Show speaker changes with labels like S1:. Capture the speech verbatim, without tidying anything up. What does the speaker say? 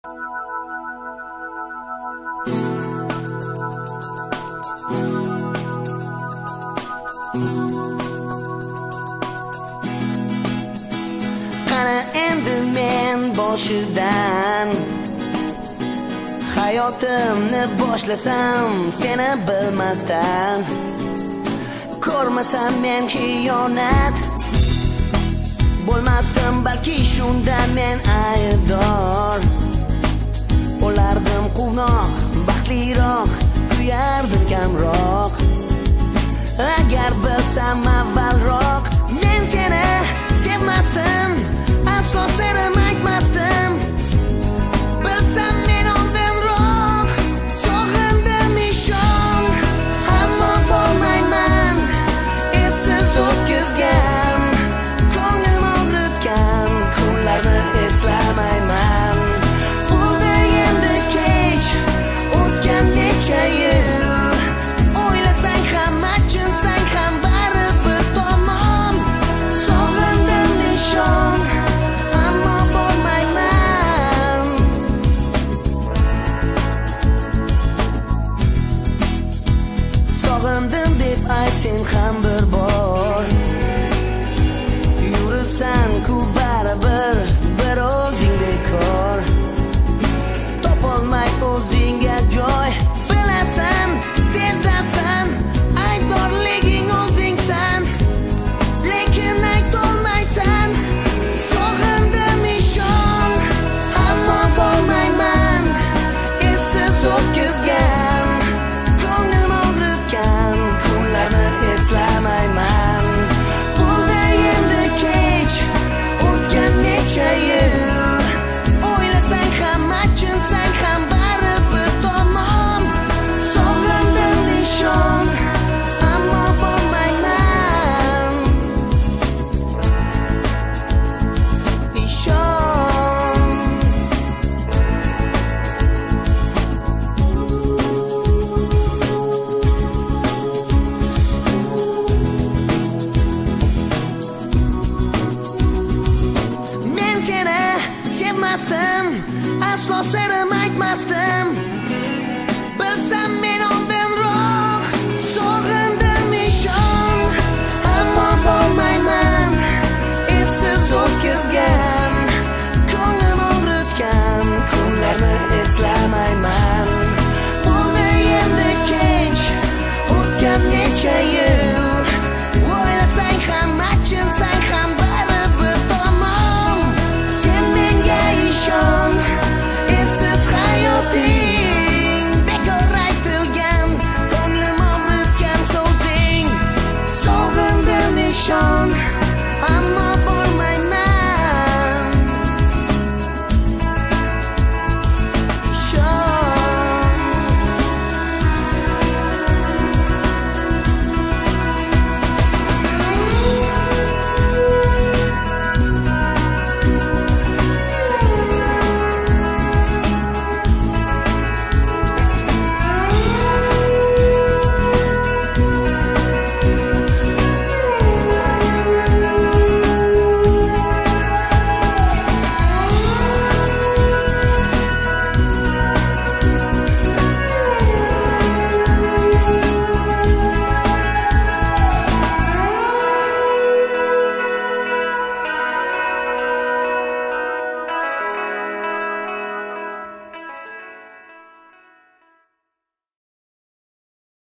S1: Qani endi men boshidan hayotimni boshlasam seni bilmasdan, ko'rmasam men xiyonat bo'lmasdim, balki shunda men aybdor bo'lardim, quvnoq, baxtliroq, kuyardim kamroq. Agar bilsam avvalroq men seni sevmasdim, aslo seni aytmasdim. Bilsam men oldinroq sog'indim, ishon, ammo bo'lmayman, essiz o'tkazgan, ko'nglim og'ritgan kunlarni eslamayman. Bo'ldi endi kech, o'tgan necha yil, o'ylasang ham achinsang ham baribir tomon. Sog'indim, ishon, ammo bo'lmayman. Sog'indim deb aytsang ham bir bor, yuribsan-ku baribir bir o'zing bekor. Topolmay o'zingga joy, bilasan, sezasan, aybdorliging o'zingsan, lekin aytolmaysan. Sog'indim, ishon, ammo bo'lmayman, essiz o'tkazgan, ko'nglim og'ritgan kunlarni eslamayman. Bo'ldi endi kech, o'tgan necha yil, o'ylasang ham achinsang ham baribir tomon. Sog'indim, ishon, ammo bo'lmayman. Ishon. Men seni sevmasdim, aslo seni aytmasdim. Bilsam men